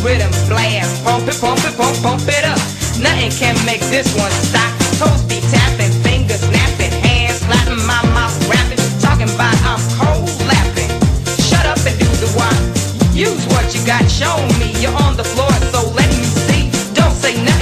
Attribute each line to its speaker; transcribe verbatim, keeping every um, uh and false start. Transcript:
Speaker 1: rhythm blast. Pump it, pump it, pump, pump it up. Nothing can make this one stop. Toes be tapping, fingers snapping, hands clapping, my mouth rapping, talking about I'm cold laughing. Shut up and do the walk. Use what you got, show me you're on the floor, so let me see. Don't say nothing.